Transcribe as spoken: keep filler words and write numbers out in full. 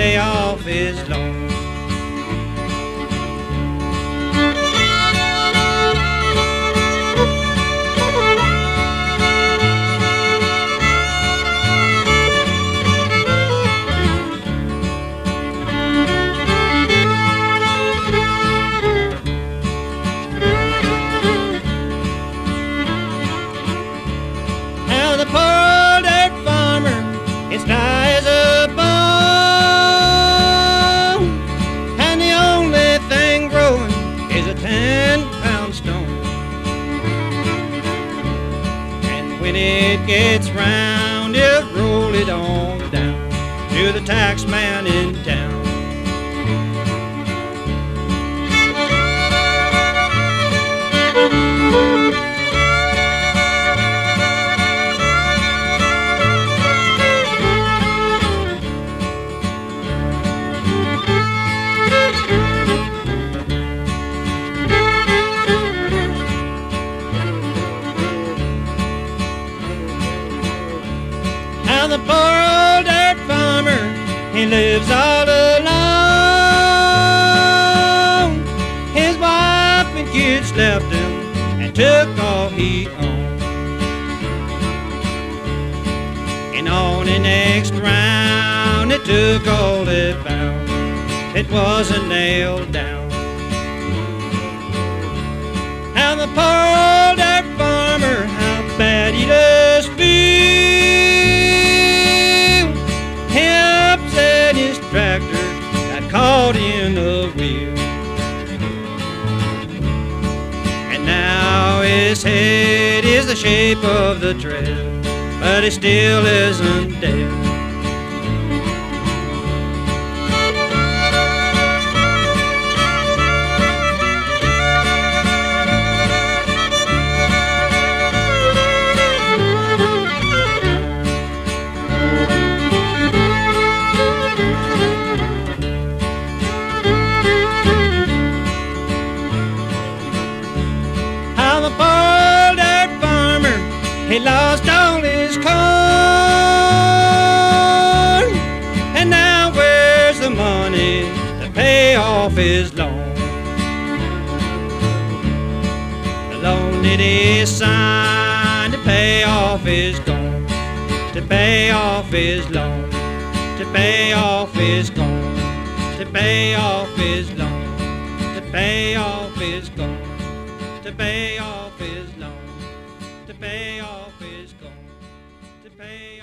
pay off his loan. Now the poor old dirt farmer, his dry as a bone, and the only thing growing is a ten-pound stone. And when it gets round, he'll roll it on down to the tax man in town. Now the poor old dirt farmer, he lives all alone. His wife and kids left him and took all he owned. And on the next round, it took all they found. It wasn't nailed down. Now the poor old dirt farmer, how bad he does feel. He upset his tractor, got caught in the wheel. And now his head is the shape of the tread, but he still isn't dead. How the poor old dirt farmer, he lost all his corn, and now where's the money to pay off his loan? The loan that he signed to pay off his gone, to pay off his loan, to pay off his gone, to pay off his loan, to pay off his gone, to pay off his loan, to pay off his gone, to pay